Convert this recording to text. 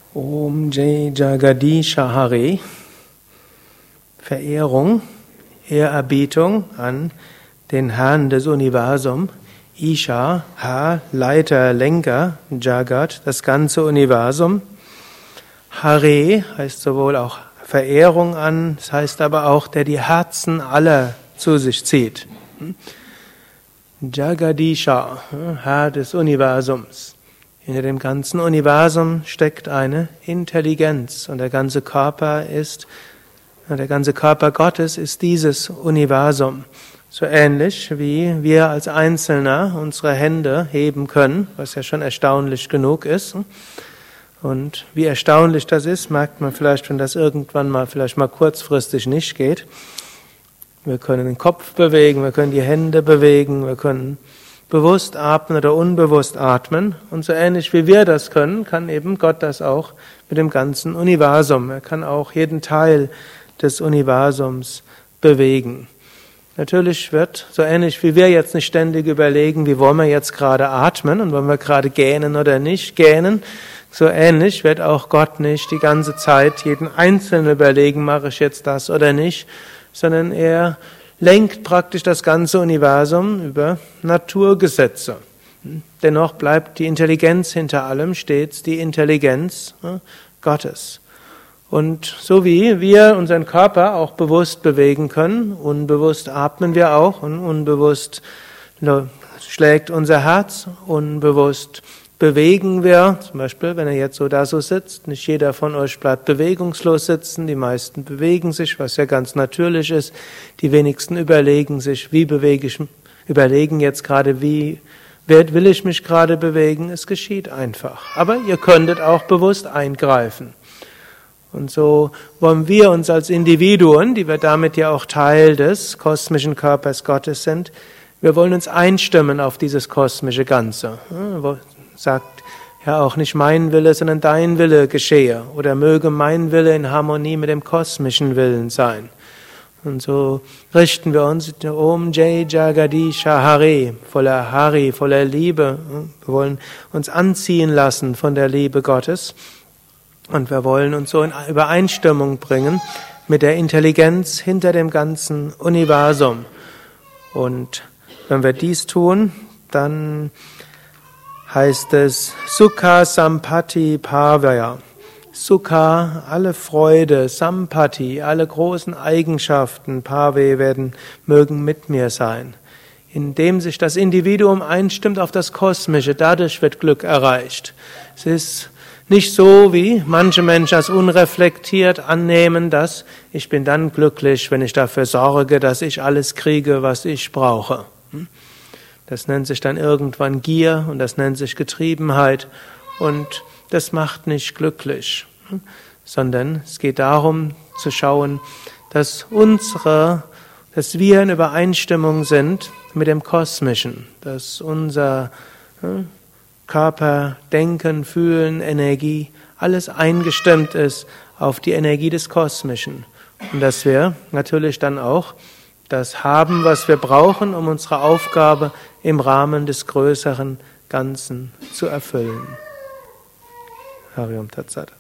Om Jai Jagadisha Hare. Verehrung, Ehrerbietung an den Herrn des Universums, Isha, Herr, Leiter, Lenker, Jagat, das ganze Universum. Hare heißt sowohl auch Verehrung an, das heißt aber auch, der die Herzen aller zu sich zieht. Jagadisha, Herr des Universums. Hinter dem ganzen Universum steckt eine Intelligenz und der ganze Körper Gottes ist dieses Universum. So ähnlich wie wir als Einzelner unsere Hände heben können, was ja schon erstaunlich genug ist. Und wie erstaunlich das ist, merkt man vielleicht, wenn das irgendwann vielleicht mal kurzfristig nicht geht. Wir können den Kopf bewegen, wir können die Hände bewegen, wir können bewusst atmen oder unbewusst atmen. Und so ähnlich wie wir das können, kann eben Gott das auch mit dem ganzen Universum. Er kann auch jeden Teil des Universums bewegen. Natürlich wird, so ähnlich wie wir jetzt nicht ständig überlegen, wie wollen wir jetzt gerade atmen und wollen wir gerade gähnen oder nicht gähnen, so ähnlich wird auch Gott nicht die ganze Zeit jeden Einzelnen überlegen, mache ich jetzt das oder nicht, sondern er lenkt praktisch das ganze Universum über Naturgesetze. Dennoch bleibt die Intelligenz hinter allem stets die Intelligenz Gottes. Und so wie wir unseren Körper auch bewusst bewegen können, unbewusst atmen wir auch und unbewusst schlägt unser Herz, unbewusst bewegen wir, zum Beispiel, wenn ihr jetzt so sitzt, nicht jeder von euch bleibt bewegungslos sitzen, die meisten bewegen sich, was ja ganz natürlich ist, die wenigsten überlegen sich, überlegen jetzt gerade, wie will ich mich gerade bewegen, es geschieht einfach. Aber ihr könntet auch bewusst eingreifen. Und so wollen wir uns als Individuen, die wir damit ja auch Teil des kosmischen Körpers Gottes sind, wir wollen uns einstimmen auf dieses kosmische Ganze. Sagt ja auch nicht mein Wille, sondern dein Wille geschehe. Oder möge mein Wille in Harmonie mit dem kosmischen Willen sein. Und so richten wir uns Om Jai Jagadisha Hare, voller Hari, voller Liebe. Wir wollen uns anziehen lassen von der Liebe Gottes. Und wir wollen uns so in Übereinstimmung bringen mit der Intelligenz hinter dem ganzen Universum. Und wenn wir dies tun, dann heißt es Sukha Sampatti Pavaya. Sukha, alle Freude, Sampatti, alle großen Eigenschaften, Pave mögen mit mir sein. Indem sich das Individuum einstimmt auf das Kosmische, dadurch wird Glück erreicht. Es ist nicht so, wie manche Menschen das unreflektiert annehmen, dass ich bin dann glücklich, wenn ich dafür sorge, dass ich alles kriege, was ich brauche. Das nennt sich dann irgendwann Gier und das nennt sich Getriebenheit und das macht nicht glücklich, sondern es geht darum zu schauen, dass wir in Übereinstimmung sind mit dem Kosmischen, dass unser Körper, Denken, Fühlen, Energie, alles eingestimmt ist auf die Energie des Kosmischen und dass wir natürlich dann auch das haben, was wir brauchen, um unsere Aufgabe im Rahmen des größeren Ganzen zu erfüllen. Hariom Tat Sat.